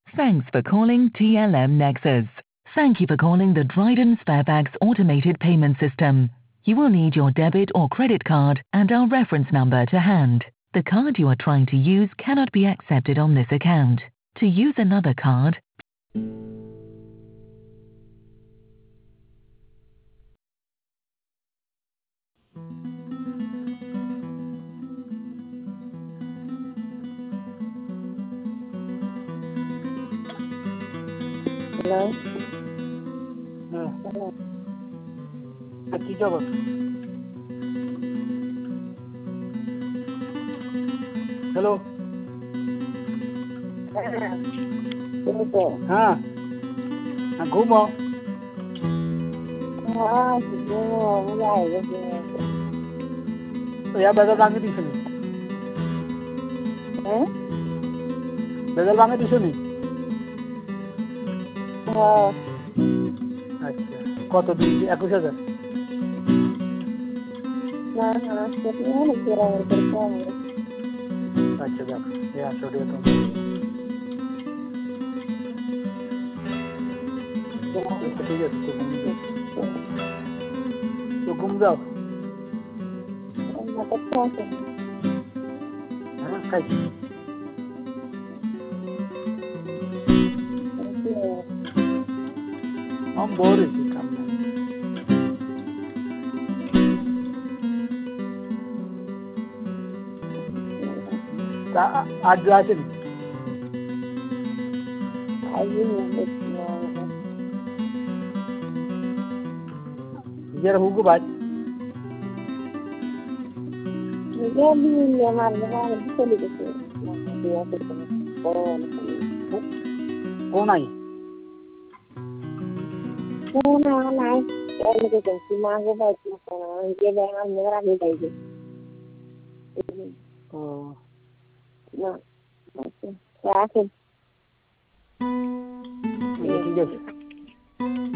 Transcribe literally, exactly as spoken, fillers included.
Thanks for calling T L M Nexus. Thank you for calling the Dryden Sparebags automated payment system. You will need your debit or credit card and our reference number to hand. The card you are trying to use cannot be accepted on this account. To use another card, Hello? Yeah. Hello? Aquí Jabbar. Hello. Tudo. हाँ हाँ घूमो Ah, tudo. Vai, vai. तो यार बदल मांगे दी सुनी Hã? बदल मांगे दी सुनी Ah, अच्छा কত দিন একুশ হাজার não, não, acho que eu não quero ir para cá. আচ্ছা যাক এই আটশো টাকা তো আচ্ছা ঠিক আছে তো ঘুম যাও তো ঘুম যাও Não tá pronto. হ্যাঁ খাইছি हम बोर হয়েছি কাম নাই তা আজ আসেনি Aí não, নিজের হুকু ভাই não me mais não, não sei o que é. Não, eu acho que não. কোন নাই Não, não, não. Eu não sei se mais vai ter não. Eu vou lá me gravar daí. ও Não. Não. Já que ঠিক আছে